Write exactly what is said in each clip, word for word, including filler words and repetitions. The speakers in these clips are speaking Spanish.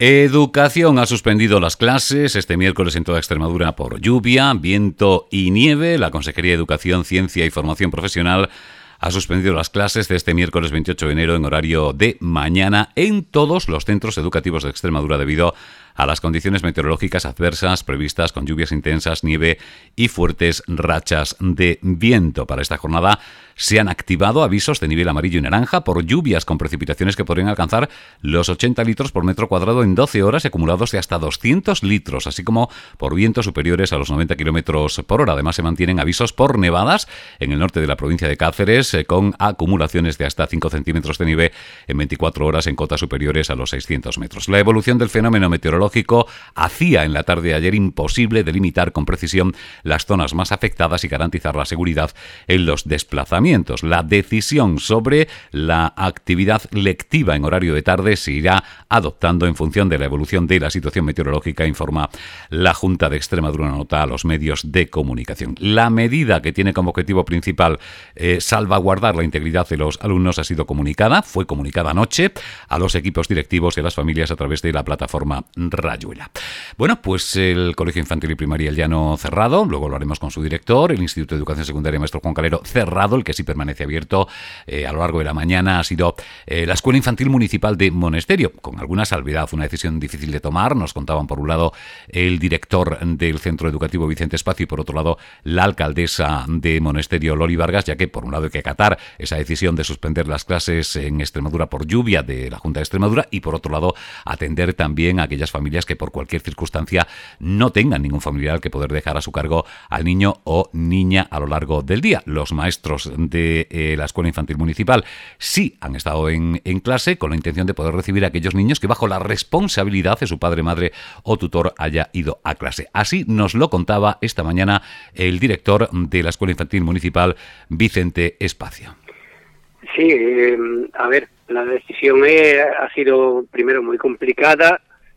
Educación ha suspendido las clases este miércoles en toda Extremadura por lluvia, viento y nieve. La Consejería de Educación, Ciencia y Formación Profesional ha suspendido las clases de este miércoles veintiocho de enero en horario de mañana en todos los centros educativos de Extremadura debido a las condiciones meteorológicas adversas previstas con lluvias intensas, nieve y fuertes rachas de viento. Para esta jornada se han activado avisos de nivel amarillo y naranja por lluvias con precipitaciones que podrían alcanzar los ochenta litros por metro cuadrado en doce horas y acumulados de hasta doscientos litros, así como por vientos superiores a los noventa kilómetros por hora. Además, se mantienen avisos por nevadas en el norte de la provincia de Cáceres, eh, con acumulaciones de hasta cinco centímetros de nieve en veinticuatro horas en cotas superiores a los seiscientos metros. La evolución del fenómeno meteorológico hacía en la tarde de ayer imposible delimitar con precisión las zonas más afectadas y garantizar la seguridad en los desplazamientos. La decisión sobre la actividad lectiva en horario de tarde se irá adoptando en función de la evolución de la situación meteorológica, informa la Junta de Extremadura, una nota a los medios de comunicación. La medida, que tiene como objetivo principal eh, salvaguardar la integridad de los alumnos, ha sido comunicada, fue comunicada anoche a los equipos directivos y a las familias a través de la plataforma Rayuela. Bueno, pues el Colegio Infantil y Primaria El Llano cerrado, luego lo haremos con su director. El Instituto de Educación Secundaria Maestro Juan Calero cerrado. El que sí permanece abierto eh, a lo largo de la mañana ha sido eh, la Escuela Infantil Municipal de Monesterio, con alguna salvedad, una decisión difícil de tomar. Nos contaban por un lado el director del Centro Educativo Vicente Espacio y por otro lado la alcaldesa de Monesterio, Loli Vargas, ya que por un lado hay que acatar esa decisión de suspender las clases en Extremadura por lluvia de la Junta de Extremadura y por otro lado atender también a aquellas familias que por cualquier circunstancia no tengan ningún familiar que poder dejar a su cargo al niño o niña a lo largo del día. Los maestros de eh, la Escuela Infantil Municipal sí han estado en, en clase con la intención de poder recibir a aquellos niños que bajo la responsabilidad de su padre, madre o tutor haya ido a clase. Así nos lo contaba esta mañana el director de la Escuela Infantil Municipal, Vicente Espacio. Sí, eh, a ver, la decisión es, ha sido primero muy complicada,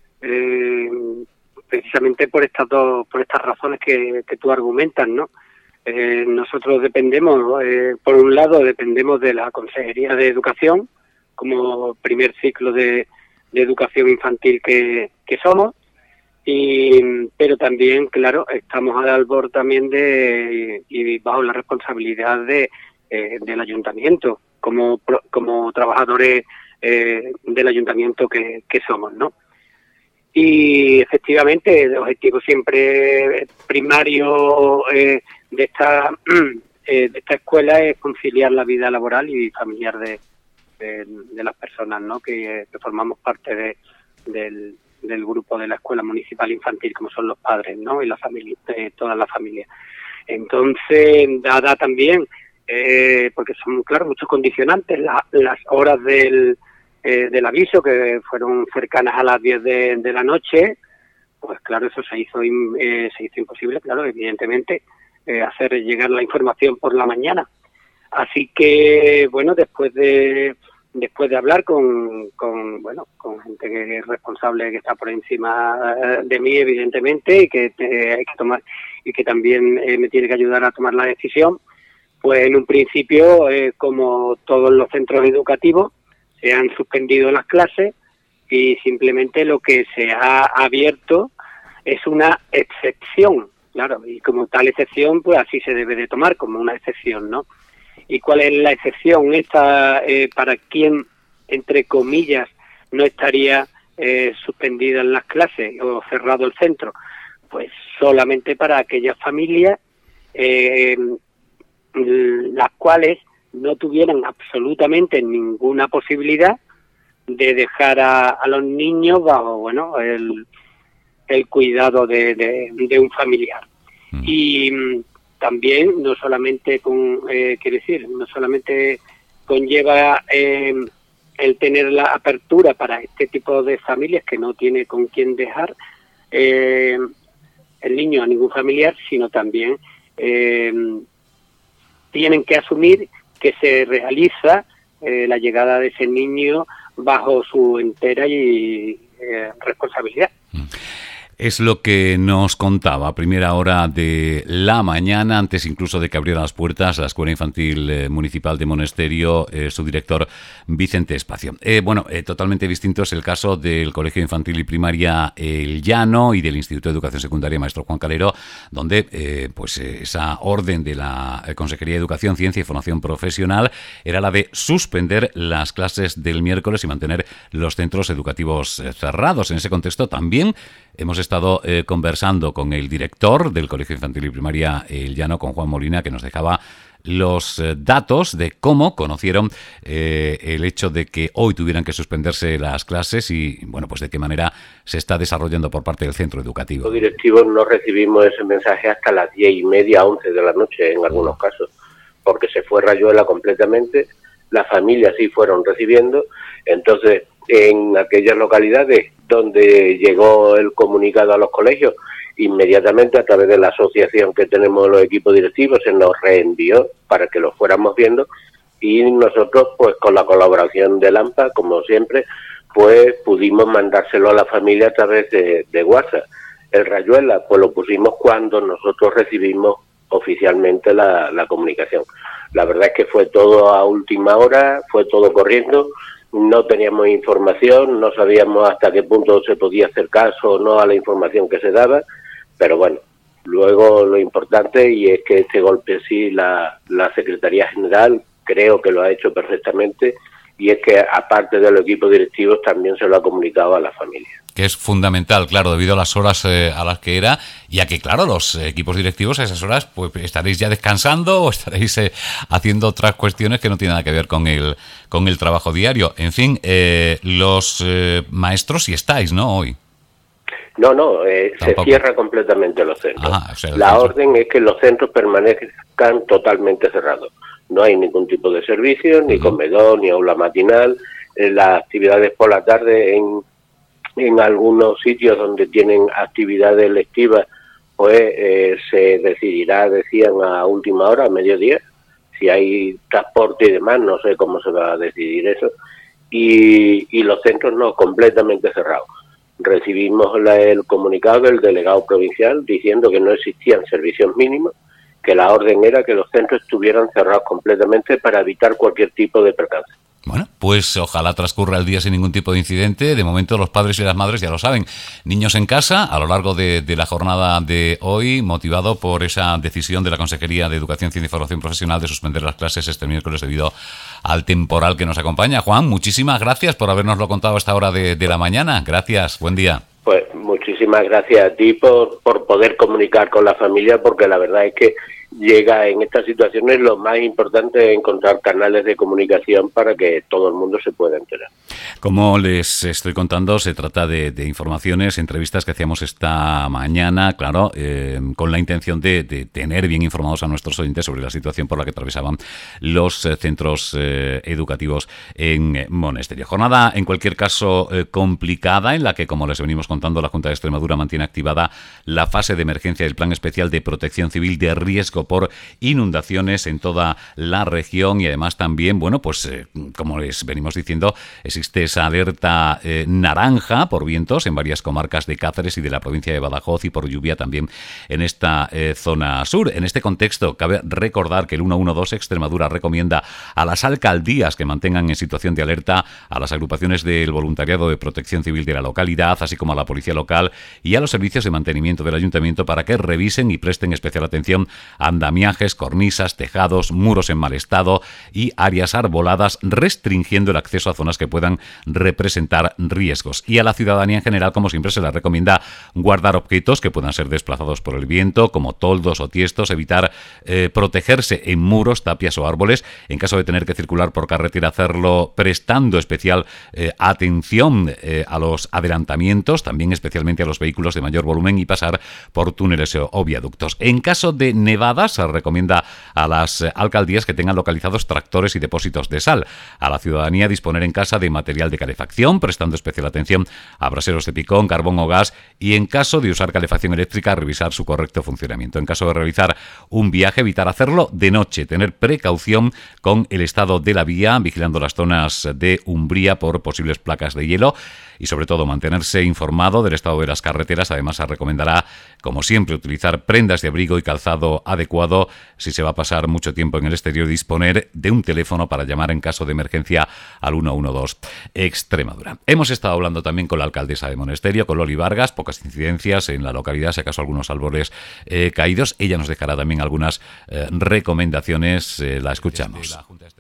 eh, precisamente por estas dos, por estas razones que, que tú argumentas, ¿no? Eh, nosotros dependemos, eh, por un lado, dependemos de la Consejería de Educación, como primer ciclo de, de educación infantil que, que somos, y pero también, claro, estamos al albor también de y bajo la responsabilidad de eh, del ayuntamiento, como como trabajadores eh, del ayuntamiento que, que somos, ¿no? Y efectivamente el objetivo siempre primario eh, de esta eh, de esta escuela es conciliar la vida laboral y familiar de, de, de las personas, ¿no? que, que formamos parte de, del, del grupo de la escuela municipal infantil, como son los padres, ¿no? y la familia, eh, toda la familia. Entonces, dada también, eh, porque son, claro, muchos condicionantes, la, las horas del Eh, del aviso, que fueron cercanas a las diez de, de la noche, pues claro, eso se hizo eh, se hizo imposible, claro, evidentemente, eh, hacer llegar la información por la mañana. Así que, bueno, después de después de hablar con, con bueno, con gente que es responsable, que está por encima de mí, evidentemente, y que eh, hay que tomar y que también eh, me tiene que ayudar a tomar la decisión, pues en un principio, eh, como todos los centros educativos, se han suspendido las clases y simplemente lo que se ha abierto es una excepción, claro, y como tal excepción, pues así se debe de tomar, como una excepción, ¿no? ¿Y cuál es la excepción esta eh, para quién, entre comillas, no estaría eh, suspendida en las clases o cerrado el centro? Pues solamente para aquellas familias eh, las cuales no tuvieran absolutamente ninguna posibilidad de dejar a, a los niños bajo, bueno, el, el cuidado de, de, de un familiar. Mm. Y mm, también, no solamente, con eh, quiero decir, no solamente conlleva eh, el tener la apertura para este tipo de familias que no tiene con quién dejar eh, el niño a ningún familiar, sino también eh, tienen que asumir que se realiza eh, la llegada de ese niño bajo su entera y eh, responsabilidad. Es lo que nos contaba a primera hora de la mañana, antes incluso de que abriera las puertas la Escuela Infantil eh, Municipal de Monesterio, eh, su director Vicente Espacio. Eh, bueno, eh, totalmente distinto es el caso del Colegio Infantil y Primaria El Llano y del Instituto de Educación Secundaria Maestro Juan Calero, donde eh, pues eh, esa orden de la Consejería de Educación, Ciencia y Formación Profesional era la de suspender las clases del miércoles y mantener los centros educativos eh, cerrados. En ese contexto también hemos estado eh, conversando con el director del Colegio Infantil y Primaria El Llano, con Juan Molina, que nos dejaba los eh, datos de cómo conocieron eh, el hecho de que hoy tuvieran que suspenderse las clases y, bueno, pues de qué manera se está desarrollando por parte del centro educativo. Los directivos no recibimos ese mensaje hasta las diez y media, once de la noche en algunos casos, porque se fue Rayuela completamente, las familias sí fueron recibiendo, entonces en aquellas localidades donde llegó el comunicado a los colegios, inmediatamente a través de la asociación que tenemos los equipos directivos se nos reenvió para que lo fuéramos viendo y nosotros pues con la colaboración del AMPA, como siempre, pues pudimos mandárselo a la familia a través de, de WhatsApp. El Rayuela pues lo pusimos cuando nosotros recibimos oficialmente la, la comunicación. La verdad es que fue todo a última hora, fue todo corriendo. No teníamos información, no sabíamos hasta qué punto se podía hacer caso o no a la información que se daba, pero bueno, luego lo importante, y es que este golpe sí la, la Secretaría General creo que lo ha hecho perfectamente, y es que aparte de los equipos directivos también se lo ha comunicado a la familia. Que es fundamental, claro, debido a las horas eh, a las que era, y a que, claro, los equipos directivos a esas horas pues estaréis ya descansando o estaréis eh, haciendo otras cuestiones que no tienen nada que ver con el con el trabajo diario. En fin, eh, los eh, maestros sí estáis, ¿no?, hoy. No, no, eh, se cierra completamente los centros. Ajá, o sea, la centro. orden es que los centros permanezcan totalmente cerrados. No hay ningún tipo de servicio, ni uh-huh. comedor, ni aula matinal. Eh, las actividades por la tarde en... En algunos sitios donde tienen actividades lectivas, pues eh, se decidirá, decían, a última hora, a mediodía, si hay transporte y demás, no sé cómo se va a decidir eso. Y, y los centros no, completamente cerrados. Recibimos la, el comunicado del delegado provincial diciendo que no existían servicios mínimos, que la orden era que los centros estuvieran cerrados completamente para evitar cualquier tipo de percance. Bueno, pues ojalá transcurra el día sin ningún tipo de incidente. De momento los padres y las madres ya lo saben. Niños en casa a lo largo de, de la jornada de hoy, motivado por esa decisión de la Consejería de Educación, Ciencia y Formación Profesional de suspender las clases este miércoles debido al temporal que nos acompaña. Juan, muchísimas gracias por habernoslo contado a esta hora de, de la mañana. Gracias, buen día. Pues muchísimas gracias a ti por, por poder comunicar con la familia, porque la verdad es que llega en estas situaciones lo más importante es encontrar canales de comunicación para que todo el mundo se pueda enterar. Como les estoy contando, se trata de, de informaciones, entrevistas que hacíamos esta mañana, claro, eh, con la intención de, de tener bien informados a nuestros oyentes sobre la situación por la que atravesaban los eh, centros eh, educativos en Monesterio. Jornada, en cualquier caso, eh, complicada, en la que, como les venimos contando, la Junta de Extremadura mantiene activada la fase de emergencia del Plan Especial de Protección Civil de riesgo por inundaciones en toda la región y además también, bueno, pues eh, como les venimos diciendo, existe esa alerta eh, naranja por vientos en varias comarcas de Cáceres y de la provincia de Badajoz y por lluvia también en esta eh, zona sur. En este contexto, cabe recordar que el ciento doce Extremadura recomienda a las alcaldías que mantengan en situación de alerta a las agrupaciones del voluntariado de protección civil de la localidad, así como a la policía local y a los servicios de mantenimiento del ayuntamiento para que revisen y presten especial atención a andamiajes, cornisas, tejados, muros en mal estado y áreas arboladas, restringiendo el acceso a zonas que puedan representar riesgos. Y a la ciudadanía en general, como siempre, se les recomienda guardar objetos que puedan ser desplazados por el viento, como toldos o tiestos, evitar eh, protegerse en muros, tapias o árboles. En caso de tener que circular por carretera, hacerlo prestando especial eh, atención eh, a los adelantamientos, también especialmente a los vehículos de mayor volumen y pasar por túneles o viaductos. En caso de nevadas, se recomienda a las alcaldías que tengan localizados tractores y depósitos de sal. A la ciudadanía disponer en casa de material de calefacción, prestando especial atención a braseros de picón, carbón o gas, y en caso de usar calefacción eléctrica, revisar su correcto funcionamiento. En caso de realizar un viaje, evitar hacerlo de noche, tener precaución con el estado de la vía, vigilando las zonas de umbría por posibles placas de hielo. y sobre todo mantenerse informado del estado de las carreteras. Además, se recomendará, como siempre, utilizar prendas de abrigo y calzado adecuado. Si se va a pasar mucho tiempo en el exterior, disponer de un teléfono para llamar en caso de emergencia al uno uno dos Extremadura. Hemos estado hablando también con la alcaldesa de Monesterio, con Loli Vargas. Pocas incidencias en la localidad, si acaso algunos árboles eh, caídos. Ella nos dejará también algunas eh, recomendaciones. Eh, la escuchamos.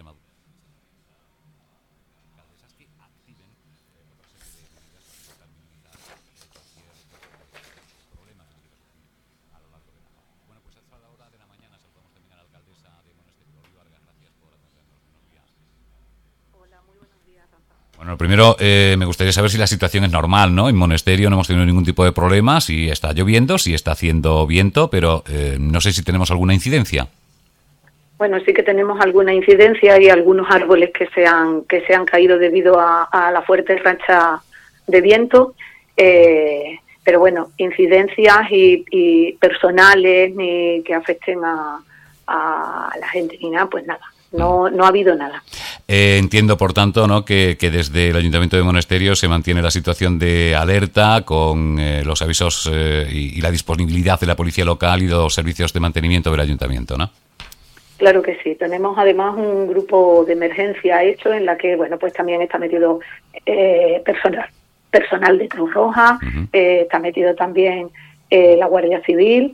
Bueno, primero eh, me gustaría saber si la situación es normal, ¿no? En Monesterio no hemos tenido ningún tipo de problema, si está lloviendo, si está haciendo viento, pero eh, no sé si tenemos alguna incidencia. Bueno, sí que tenemos alguna incidencia y algunos árboles que se han que se han caído debido a, a la fuerte racha de viento, eh, pero bueno, incidencias y, y personales ni que afecten a, a la gente ni nada, pues nada. No, no ha habido nada. Eh, entiendo, por tanto, ¿no?, que, que desde el Ayuntamiento de Monesterio se mantiene la situación de alerta con eh, los avisos eh, y, y la disponibilidad de la policía local y los servicios de mantenimiento del Ayuntamiento, ¿no? Claro que sí. Tenemos además un grupo de emergencia hecho en la que, bueno, pues también está metido eh, personal, personal de Cruz Roja, uh-huh. eh, está metido también eh, la Guardia Civil,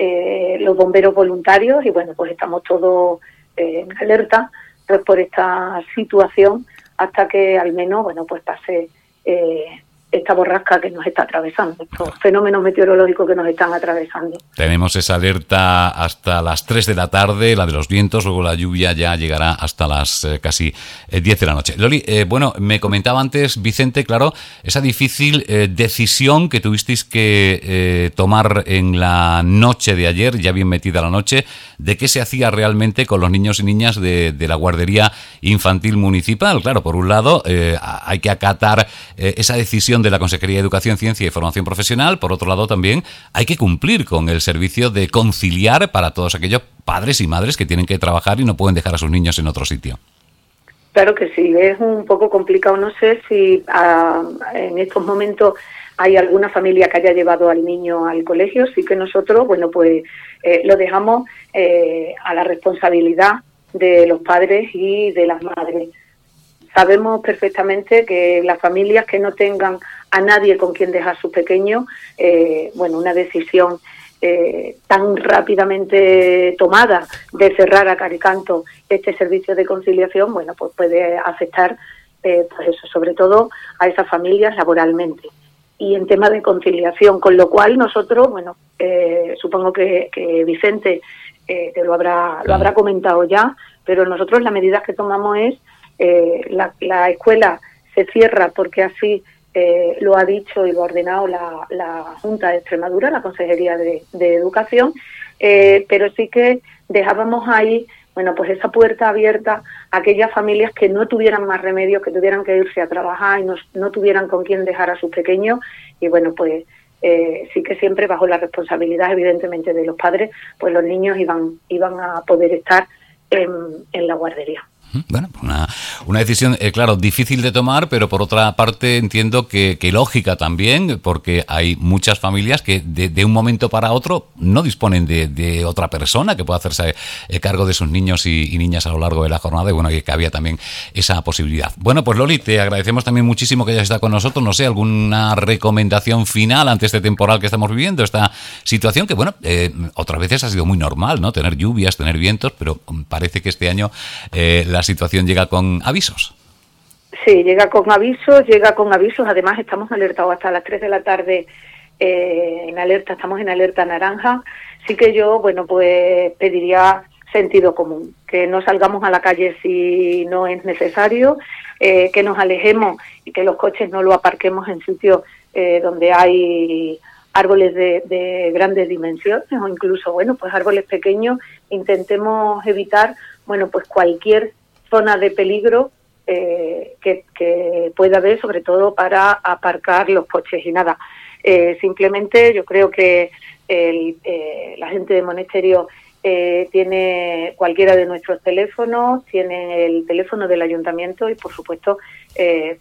eh, los bomberos voluntarios y, bueno, pues estamos todos en alerta pues por esta situación hasta que al menos bueno pues pase eh, esta borrasca que nos está atravesando, estos fenómenos meteorológicos que nos están atravesando. Tenemos esa alerta hasta las tres de la tarde, la de los vientos, luego la lluvia ya llegará hasta las eh, casi eh, diez de la noche. Loli, eh, bueno, me comentaba antes Vicente, claro, esa difícil eh, decisión que tuvisteis que eh, tomar en la noche de ayer, ya bien metida la noche, de qué se hacía realmente con los niños y niñas de, de la guardería infantil municipal. Claro, por un lado, eh, hay que acatar eh, esa decisión de la Consejería de Educación, Ciencia y Formación Profesional. Por otro lado, también hay que cumplir con el servicio de conciliar para todos aquellos padres y madres que tienen que trabajar y no pueden dejar a sus niños en otro sitio. Claro que sí, es un poco complicado. No sé si a, en estos momentos hay alguna familia que haya llevado al niño al colegio. Sí que nosotros, bueno, pues eh, lo dejamos eh, a la responsabilidad de los padres y de las madres. Sabemos perfectamente que las familias que no tengan a nadie con quien dejar a sus pequeños, eh, bueno, una decisión eh, tan rápidamente tomada de cerrar a caricanto este servicio de conciliación, bueno, pues puede afectar, eh, pues eso, sobre todo a esas familias laboralmente. Y en tema de conciliación, con lo cual nosotros, bueno, eh, supongo que, que Vicente eh, te lo habrá, lo habrá comentado ya, pero nosotros las medidas que tomamos es Eh, la, la escuela se cierra porque así eh, lo ha dicho y lo ha ordenado la, la Junta de Extremadura, la Consejería de, de Educación, eh, pero sí que dejábamos ahí, bueno, pues esa puerta abierta a aquellas familias que no tuvieran más remedio, que tuvieran que irse a trabajar y no, no tuvieran con quién dejar a sus pequeños, y bueno, pues eh, sí que siempre bajo la responsabilidad evidentemente de los padres, pues los niños iban, iban a poder estar en, en la guardería. Bueno, una, una decisión, eh, claro, difícil de tomar, pero por otra parte entiendo que, que lógica también, porque hay muchas familias que de, de un momento para otro no disponen de, de otra persona que pueda hacerse eh, cargo de sus niños y, y niñas a lo largo de la jornada, y bueno, que había también esa posibilidad. Bueno, pues Loli, te agradecemos también muchísimo que hayas estado con nosotros. No sé, alguna recomendación final ante este temporal que estamos viviendo, esta situación que, bueno, eh, otras veces ha sido muy normal, ¿no? Tener lluvias, tener vientos, pero parece que este año eh, la situación llega con avisos. Sí, llega con avisos, llega con avisos. Además, estamos alertados hasta las tres de la tarde eh, en alerta, estamos en alerta naranja. Sí que yo, bueno, pues pediría sentido común, que no salgamos a la calle si no es necesario, eh, que nos alejemos y que los coches no lo aparquemos en sitios eh, donde hay árboles de, de grandes dimensiones o incluso, bueno, pues árboles pequeños. Intentemos evitar, bueno, pues cualquier zona de peligro eh, que, que pueda haber, sobre todo para aparcar los coches y nada. Eh, simplemente yo creo que el, eh, la gente de Monesterio eh, tiene cualquiera de nuestros teléfonos, tiene el teléfono del ayuntamiento y por supuesto eh,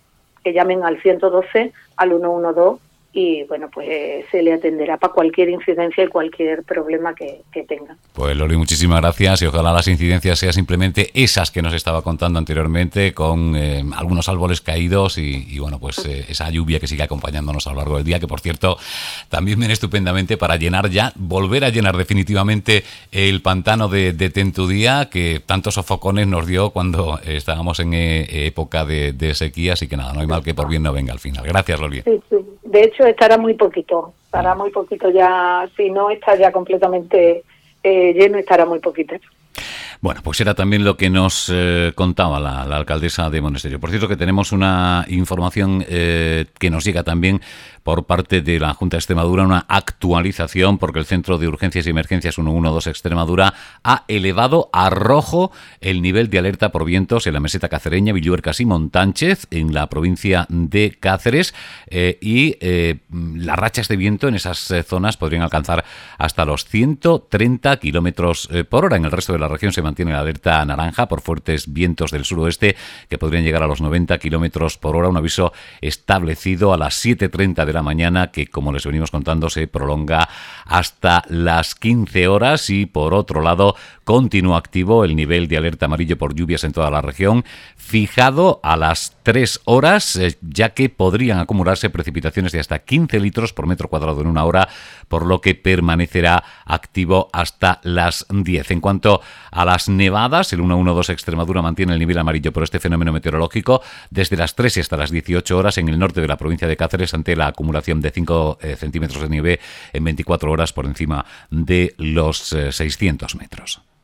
que llamen al ciento doce, al ciento doce, y bueno, pues se le atenderá para cualquier incidencia y cualquier problema que, que tengan. Pues Loli, muchísimas gracias, y ojalá las incidencias sean simplemente esas que nos estaba contando anteriormente, con eh, algunos árboles caídos y, y bueno, pues eh, esa lluvia que sigue acompañándonos a lo largo del día, que por cierto también viene estupendamente para llenar ya, volver a llenar definitivamente el pantano de, de Tentudía, que tantos sofocones nos dio cuando estábamos en eh, época de, de sequía, así que nada, no hay mal que por bien no venga al final. Gracias, Loli. Sí, sí. De hecho, estará muy poquito, estará muy poquito ya, si no está ya completamente eh, lleno, estará muy poquito. Bueno, pues era también lo que nos eh, contaba la, la alcaldesa de Monesterio. Por cierto, que tenemos una información eh, que nos llega también por parte de la Junta de Extremadura, una actualización, porque el Centro de Urgencias y Emergencias ciento doce Extremadura ha elevado a rojo el nivel de alerta por vientos en la meseta cacereña, Villuercas y Montánchez, en la provincia de Cáceres, eh, y eh, las rachas de viento en esas eh, zonas podrían alcanzar hasta los ciento treinta kilómetros eh, por hora. En el resto de la región se mantiene la alerta naranja por fuertes vientos del suroeste que podrían llegar a los noventa kilómetros por hora, un aviso establecido a las siete treinta de la mañana que, como les venimos contando, se prolonga hasta las quince horas, y por otro lado continúa activo el nivel de alerta amarillo por lluvias en toda la región, fijado a las tres horas, eh, ya que podrían acumularse precipitaciones de hasta quince litros por metro cuadrado en una hora, por lo que permanecerá activo hasta las diez. En cuanto a las nevadas, el ciento doce Extremadura mantiene el nivel amarillo por este fenómeno meteorológico desde las tres y hasta las dieciocho horas en el norte de la provincia de Cáceres, ante la acumulación de cinco eh, centímetros de nieve en veinticuatro horas por encima de los eh, seiscientos metros.